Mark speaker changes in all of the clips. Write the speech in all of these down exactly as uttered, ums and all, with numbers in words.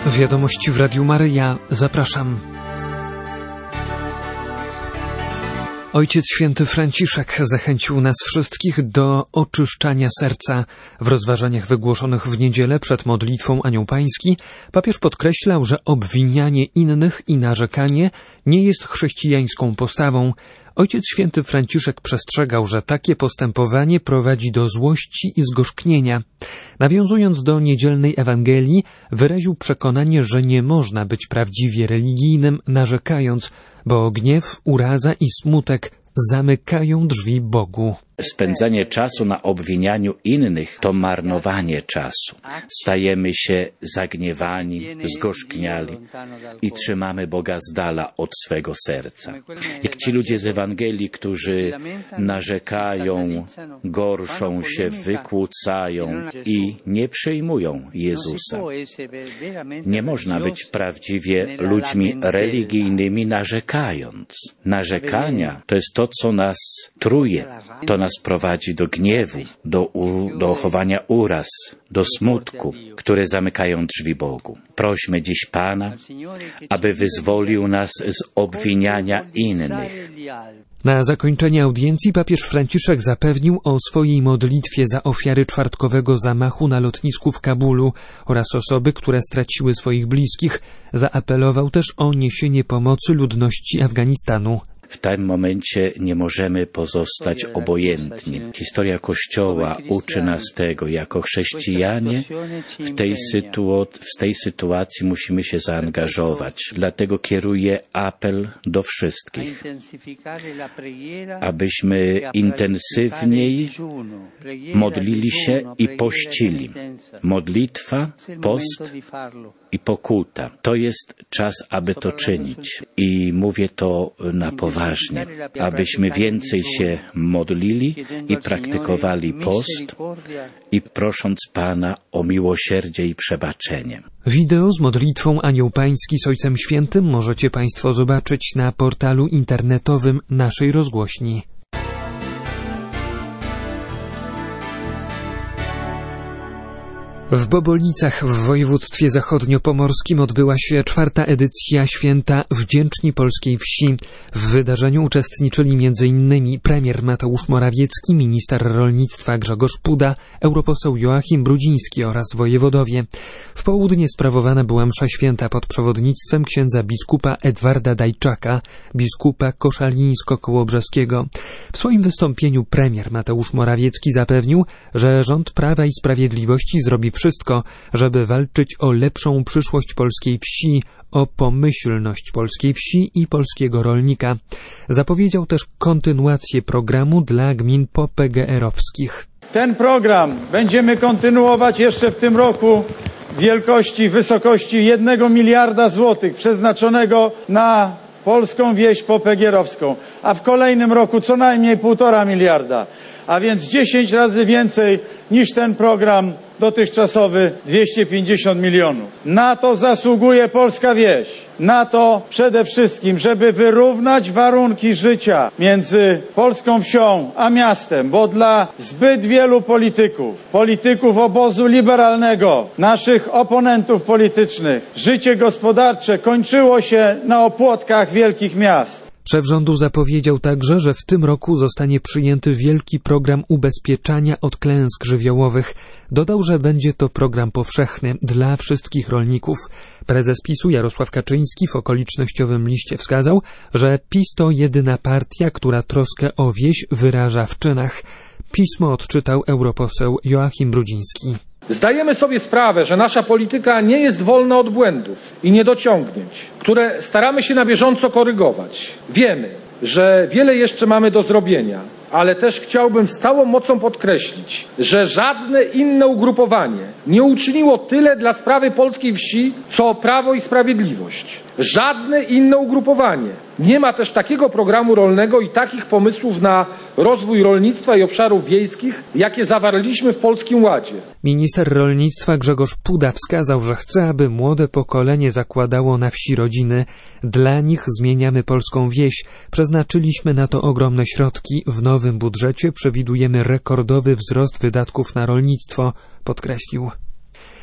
Speaker 1: Wiadomości w Radiu Maryja. Zapraszam. Ojciec Święty Franciszek zachęcił nas wszystkich do oczyszczania serca. W rozważaniach wygłoszonych w niedzielę przed modlitwą Anioł Pański papież podkreślał, że obwinianie innych i narzekanie nie jest chrześcijańską postawą. Ojciec Święty Franciszek przestrzegał, że takie postępowanie prowadzi do złości i zgorzknienia. Nawiązując do niedzielnej Ewangelii, wyraził przekonanie, że nie można być prawdziwie religijnym narzekając, bo gniew, uraza i smutek zamykają drzwi Bogu.
Speaker 2: Spędzanie czasu na obwinianiu innych to marnowanie czasu. Stajemy się zagniewani, zgorzkniali i trzymamy Boga z dala od swego serca. Jak ci ludzie z Ewangelii, którzy narzekają, gorszą się, wykłócają i nie przyjmują Jezusa. Nie można być prawdziwie ludźmi religijnymi narzekając. Narzekania to jest to, co nas truje, to nas prowadzi do gniewu, do, u, do chowania uraz, do smutku, które zamykają drzwi Bogu. Prośmy dziś Pana, aby wyzwolił nas z obwiniania innych.
Speaker 1: Na zakończenie audiencji papież Franciszek zapewnił o swojej modlitwie za ofiary czwartkowego zamachu na lotnisku w Kabulu oraz osoby, które straciły swoich bliskich. Zaapelował też o niesienie pomocy ludności Afganistanu.
Speaker 2: W tym momencie nie możemy pozostać obojętni. Historia Kościoła uczy nas tego. Jako chrześcijanie w tej, sytu- w tej sytuacji musimy się zaangażować. Dlatego kieruję apel do wszystkich, abyśmy intensywniej modlili się i pościli. Modlitwa, post i pokuta. To jest czas, aby to czynić. I mówię to na poważnie. Ważne, abyśmy więcej się modlili i praktykowali post i prosząc Pana o miłosierdzie i przebaczenie.
Speaker 1: Wideo z modlitwą Anioł Pański z Ojcem Świętym możecie Państwo zobaczyć na portalu internetowym naszej rozgłośni. W Bobolicach w województwie zachodniopomorskim odbyła się czwarta edycja Święta Wdzięczni Polskiej Wsi. W wydarzeniu uczestniczyli między innymi premier Mateusz Morawiecki, minister rolnictwa Grzegorz Puda, europoseł Joachim Brudziński oraz wojewodowie. W południe sprawowana była msza święta pod przewodnictwem księdza biskupa Edwarda Dajczaka, biskupa koszalińsko-kołobrzeskiego. W swoim wystąpieniu premier Mateusz Morawiecki zapewnił, że rząd Prawa i Sprawiedliwości zrobi wszystko, żeby walczyć o lepszą przyszłość polskiej wsi, o pomyślność polskiej wsi i polskiego rolnika. Zapowiedział też kontynuację programu dla gmin po P G R-owskich.
Speaker 3: Ten program będziemy kontynuować jeszcze w tym roku w wielkości, wysokości jednego miliarda złotych przeznaczonego na polską wieś po P G R-owską, a w kolejnym roku co najmniej półtora miliarda. A więc dziesięć razy więcej niż ten program dotychczasowy, dwieście pięćdziesiąt milionów. Na to zasługuje polska wieś. Na to przede wszystkim, żeby wyrównać warunki życia między polską wsią a miastem, bo dla zbyt wielu polityków, polityków obozu liberalnego, naszych oponentów politycznych, życie gospodarcze kończyło się na opłotkach wielkich miast.
Speaker 1: Szef rządu zapowiedział także, że w tym roku zostanie przyjęty wielki program ubezpieczania od klęsk żywiołowych. Dodał, że będzie to program powszechny dla wszystkich rolników. Prezes PiSu Jarosław Kaczyński w okolicznościowym liście wskazał, że PiS to jedyna partia, która troskę o wieś wyraża w czynach. Pismo odczytał europoseł Joachim Brudziński.
Speaker 4: Zdajemy sobie sprawę, że nasza polityka nie jest wolna od błędów i niedociągnięć, które staramy się na bieżąco korygować. Wiemy, że wiele jeszcze mamy do zrobienia, ale też chciałbym z całą mocą podkreślić, że żadne inne ugrupowanie nie uczyniło tyle dla sprawy polskiej wsi, co Prawo i Sprawiedliwość. Żadne inne ugrupowanie nie ma też takiego programu rolnego i takich pomysłów na rozwój rolnictwa i obszarów wiejskich, jakie zawarliśmy w Polskim Ładzie.
Speaker 1: Minister rolnictwa Grzegorz Puda wskazał, że chce, aby młode pokolenie zakładało na wsi rodziny. Dla nich zmieniamy polską wieś. Przeznaczyliśmy na to ogromne środki. W nowym budżecie przewidujemy rekordowy wzrost wydatków na rolnictwo, podkreślił.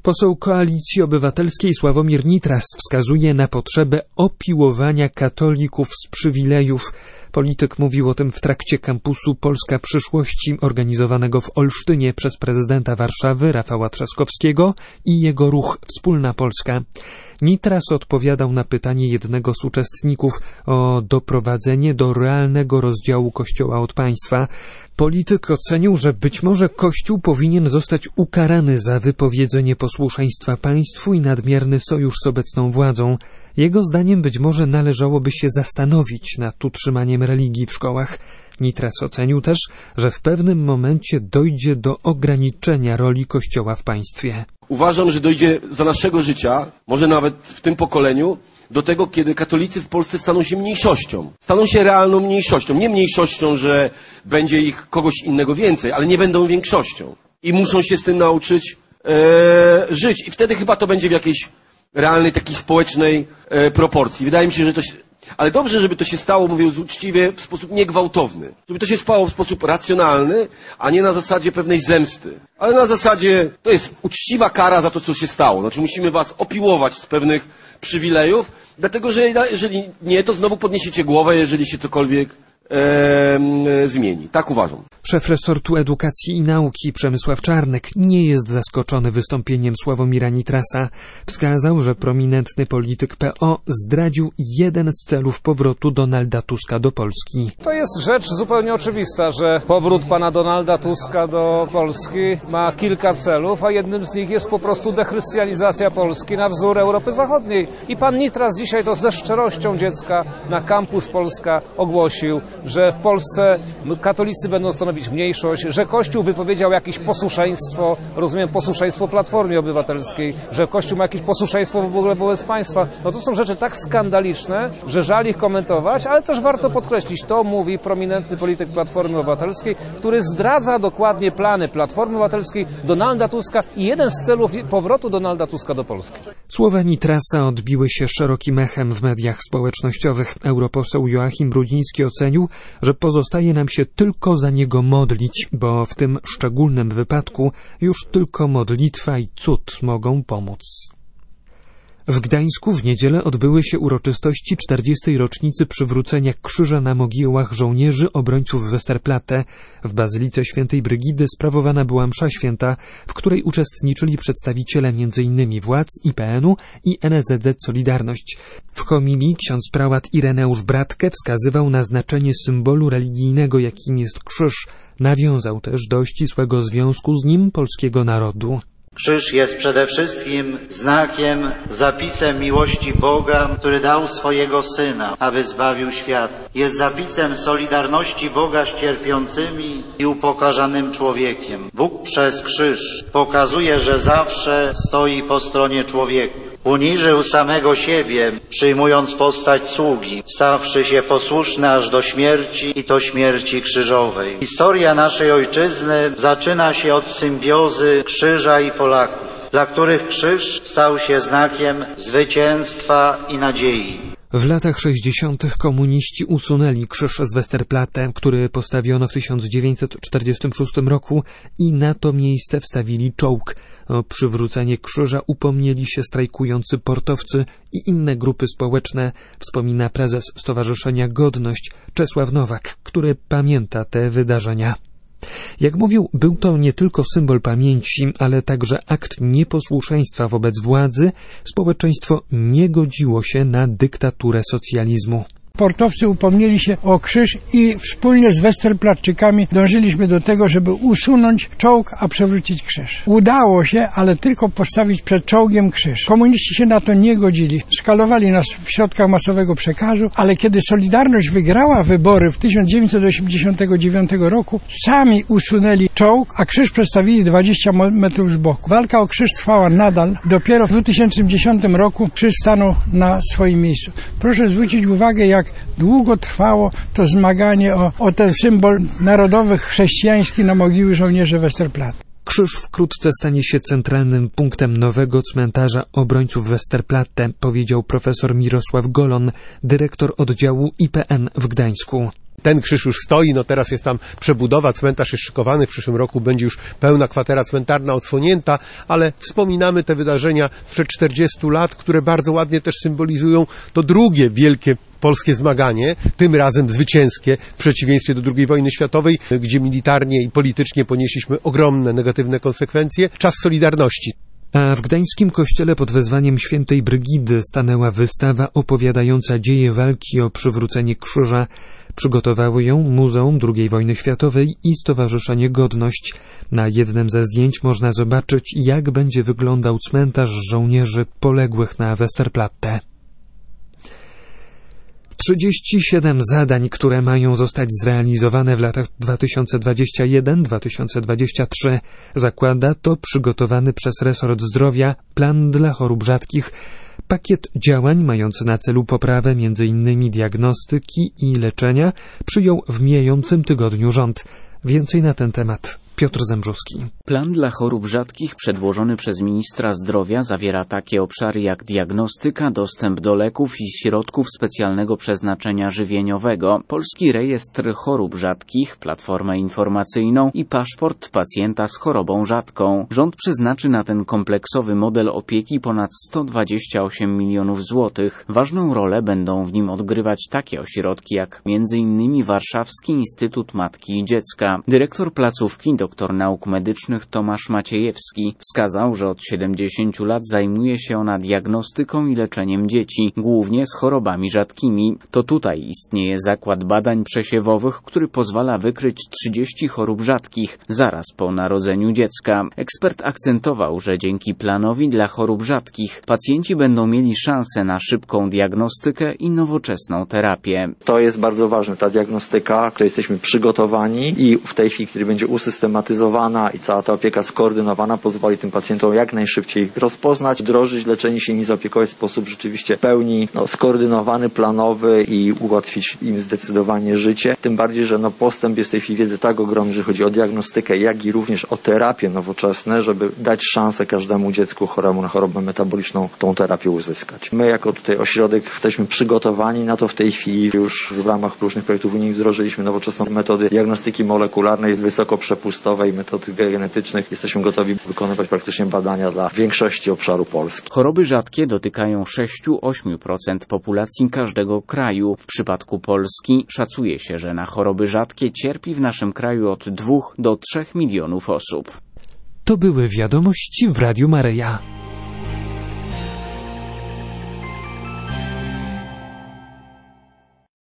Speaker 1: Poseł Koalicji Obywatelskiej Sławomir Nitras wskazuje na potrzebę opiłowania katolików z przywilejów. Polityk mówił o tym w trakcie kampusu Polska Przyszłości organizowanego w Olsztynie przez prezydenta Warszawy Rafała Trzaskowskiego i jego ruch Wspólna Polska. Nitras odpowiadał na pytanie jednego z uczestników o doprowadzenie do realnego rozdziału Kościoła od państwa. Polityk ocenił, że być może Kościół powinien zostać ukarany za wypowiedzenie posłuszeństwa państwu i nadmierny sojusz z obecną władzą. Jego zdaniem być może należałoby się zastanowić nad utrzymaniem religii w szkołach. Nitras ocenił też, że w pewnym momencie dojdzie do ograniczenia roli Kościoła w państwie.
Speaker 5: Uważam, że dojdzie za naszego życia, może nawet w tym pokoleniu, do tego, kiedy katolicy w Polsce staną się mniejszością. Staną się realną mniejszością. Nie mniejszością, że będzie ich kogoś innego więcej, ale nie będą większością. I muszą się z tym nauczyć e, żyć. I wtedy chyba to będzie w jakiejś realnej, takiej społecznej e, proporcji. Wydaje mi się, że to się... Ale dobrze, żeby to się stało, mówię uczciwie, w sposób niegwałtowny. Żeby to się stało w sposób racjonalny, a nie na zasadzie pewnej zemsty. Ale na zasadzie, to jest uczciwa kara za to, co się stało. Znaczy musimy was opiłować z pewnych przywilejów, dlatego że jeżeli nie, to znowu podniesiecie głowę, jeżeli się cokolwiek e, zmieni. Tak uważam.
Speaker 1: Szef resortu edukacji i nauki Przemysław Czarnek nie jest zaskoczony wystąpieniem Sławomira Nitrasa. Wskazał, że prominentny polityk P O zdradził jeden z celów powrotu Donalda Tuska do Polski.
Speaker 6: To jest rzecz zupełnie oczywista, że powrót pana Donalda Tuska do Polski ma kilka celów, a jednym z nich jest po prostu dechrystianizacja Polski na wzór Europy Zachodniej. I pan Nitras dzisiaj to ze szczerością dziecka na Campus Polska ogłosił, że w Polsce katolicy będą stanowić mniejszość, że Kościół wypowiedział jakieś posłuszeństwo, rozumiem posłuszeństwo Platformie Obywatelskiej, że Kościół ma jakieś posłuszeństwo w ogóle wobec państwa. No to są rzeczy tak skandaliczne, że żal ich komentować, ale też warto podkreślić, to mówi prominentny polityk Platformy Obywatelskiej, który zdradza dokładnie plany Platformy Obywatelskiej, Donalda Tuska i jeden z celów powrotu Donalda Tuska do Polski.
Speaker 1: Słowa Nitrasa odbiły się szerokim echem w mediach społecznościowych. Europoseł Joachim Brudziński ocenił, że pozostaje nam się tylko za niego modlić, bo w tym szczególnym wypadku już tylko modlitwa i cud mogą pomóc. W Gdańsku w niedzielę odbyły się uroczystości czterdziestej rocznicy przywrócenia krzyża na mogilach żołnierzy obrońców Westerplatte. W Bazylice Świętej Brygidy sprawowana była msza święta, w której uczestniczyli przedstawiciele między innymi władz I P N u i N S Z Z Solidarność. W homilii ksiądz prałat Ireneusz Bratkę wskazywał na znaczenie symbolu religijnego, jakim jest krzyż. Nawiązał też do ścisłego związku z nim polskiego narodu.
Speaker 7: Krzyż jest przede wszystkim znakiem, zapisem miłości Boga, który dał swojego Syna, aby zbawił świat. Jest zapisem solidarności Boga z cierpiącymi i upokarzanym człowiekiem. Bóg przez krzyż pokazuje, że zawsze stoi po stronie człowieka. Uniżył samego siebie, przyjmując postać sługi, stawszy się posłuszny aż do śmierci i to śmierci krzyżowej. Historia naszej ojczyzny zaczyna się od symbiozy krzyża i Polaków, dla których krzyż stał się znakiem zwycięstwa i nadziei.
Speaker 1: W latach sześćdziesiątych komuniści usunęli krzyż z Westerplatte, który postawiono w tysiąc dziewięćset czterdziestym szóstym roku i na to miejsce wstawili czołg. O przywrócenie krzyża upomnieli się strajkujący portowcy i inne grupy społeczne, wspomina prezes Stowarzyszenia Godność Czesław Nowak, który pamięta te wydarzenia. Jak mówił, był to nie tylko symbol pamięci, ale także akt nieposłuszeństwa wobec władzy. Społeczeństwo nie godziło się na dyktaturę socjalizmu.
Speaker 8: Portowcy upomnieli się o krzyż i wspólnie z Westerplattczykami dążyliśmy do tego, żeby usunąć czołg, a przewrócić krzyż. Udało się, ale tylko postawić przed czołgiem krzyż. Komuniści się na to nie godzili. Szkalowali nas w środkach masowego przekazu, ale kiedy Solidarność wygrała wybory w tysiąc dziewięćset osiemdziesiątym dziewiątym roku, sami usunęli czołg, a krzyż przestawili dwadzieścia metrów z boku. Walka o krzyż trwała nadal. Dopiero w dwa tysiące dziesiątym roku krzyż stanął na swoim miejscu. Proszę zwrócić uwagę, jak długo trwało to zmaganie o, o ten symbol narodowy chrześcijański na mogiły żołnierzy Westerplatte.
Speaker 1: Krzyż wkrótce stanie się centralnym punktem nowego cmentarza obrońców Westerplatte, powiedział profesor Mirosław Golon, dyrektor oddziału I P N w Gdańsku.
Speaker 9: Ten krzyż już stoi, no teraz jest tam przebudowa, cmentarz jest szykowany, w przyszłym roku będzie już pełna kwatera cmentarna odsłonięta, ale wspominamy te wydarzenia sprzed czterdziestu lat, które bardzo ładnie też symbolizują to drugie wielkie polskie zmaganie, tym razem zwycięskie, w przeciwieństwie do drugiej wojny światowej, gdzie militarnie i politycznie ponieśliśmy ogromne negatywne konsekwencje. Czas Solidarności.
Speaker 1: A w gdańskim kościele pod wezwaniem świętej Brygidy stanęła wystawa opowiadająca dzieje walki o przywrócenie krzyża. Przygotowały ją Muzeum drugiej wojny światowej i Stowarzyszenie Godność. Na jednym ze zdjęć można zobaczyć, jak będzie wyglądał cmentarz żołnierzy poległych na Westerplatte. trzydzieści siedem zadań, które mają zostać zrealizowane w latach dwa tysiące dwudziestym pierwszym do dwa tysiące dwudziestego trzeciego, zakłada to przygotowany przez resort zdrowia plan dla chorób rzadkich, pakiet działań mający na celu poprawę między innymi diagnostyki i leczenia przyjął w mijającym tygodniu rząd. Więcej na ten temat Piotr Zembrowski.
Speaker 10: Plan dla chorób rzadkich przedłożony przez ministra zdrowia zawiera takie obszary jak diagnostyka, dostęp do leków i środków specjalnego przeznaczenia żywieniowego, Polski Rejestr Chorób Rzadkich, platformę informacyjną i paszport pacjenta z chorobą rzadką. Rząd przeznaczy na ten kompleksowy model opieki ponad sto dwadzieścia osiem milionów złotych. Ważną rolę będą w nim odgrywać takie ośrodki jak między innymi Warszawski Instytut Matki i Dziecka. Dyrektor placówki doktor nauk medycznych Tomasz Maciejewski wskazał, że od siedemdziesięciu lat zajmuje się ona diagnostyką i leczeniem dzieci, głównie z chorobami rzadkimi. To tutaj istnieje zakład badań przesiewowych, który pozwala wykryć trzydzieści chorób rzadkich zaraz po narodzeniu dziecka. Ekspert akcentował, że dzięki planowi dla chorób rzadkich pacjenci będą mieli szansę na szybką diagnostykę i nowoczesną terapię.
Speaker 11: To jest bardzo ważne, ta diagnostyka, której jesteśmy przygotowani i w tej chwili, kiedy będzie usystematyzowana i cała ta opieka skoordynowana, pozwoli tym pacjentom jak najszybciej rozpoznać, wdrożyć leczenie się i zaopiekować w sposób rzeczywiście w pełni no, skoordynowany, planowy i ułatwić im zdecydowanie życie. Tym bardziej, że no, postęp jest w tej chwili wiedzy tak ogromny, że chodzi o diagnostykę, jak i również o terapię nowoczesne, żeby dać szansę każdemu dziecku choremu na chorobę metaboliczną tą terapię uzyskać. My jako tutaj ośrodek jesteśmy przygotowani na to w tej chwili. Już w ramach różnych projektów unijnych wdrożyliśmy nowoczesną metody diagnostyki molekularnej, wysokoprzepustowej, metody genetycznych. Jesteśmy gotowi wykonywać praktycznie badania dla większości obszaru Polski.
Speaker 10: Choroby rzadkie dotykają sześć do ośmiu procent populacji każdego kraju. W przypadku Polski szacuje się, że na choroby rzadkie cierpi w naszym kraju od dwóch do trzech milionów osób.
Speaker 1: To były wiadomości w Radiu Maryja.